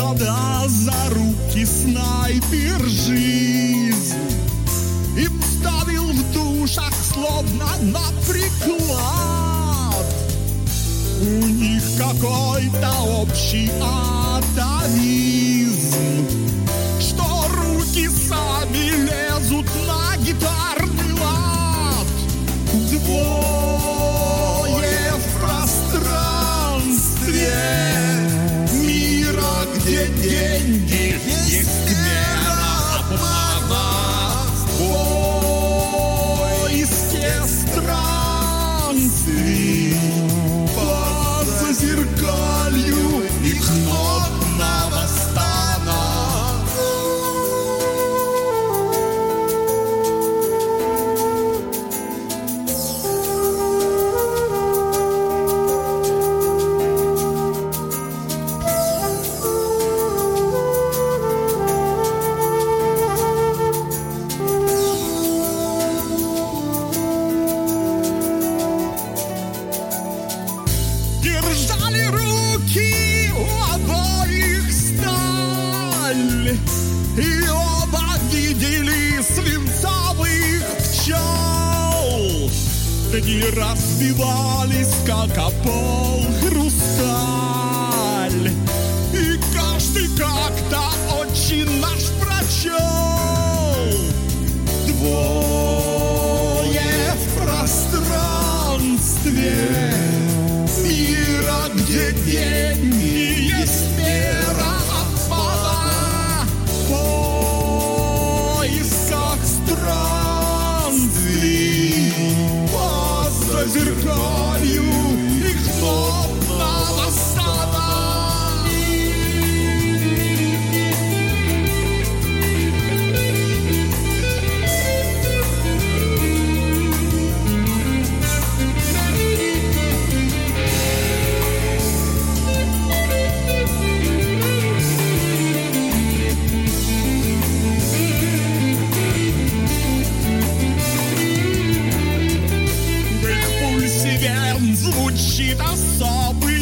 когда за руки снайпер жизнь им ставил в душах словно на приклад. У них какой-то общий атовизм, что руки сами лезут на гитарный лад. Двое в пространстве мира, где деньги есть мера обмана. В поиске странствий по зазеркалью их нотного стана. Держали руки у обоих сталь, и оба видели свинцовых пчел. Дни разбивались, как о пол хрусталь, и каждый как-то очень наш прочел. Двое в пространстве мира, где деньги есть мера обмана. В поисках странствий по зазеркалью их нотного стана. Звучит особый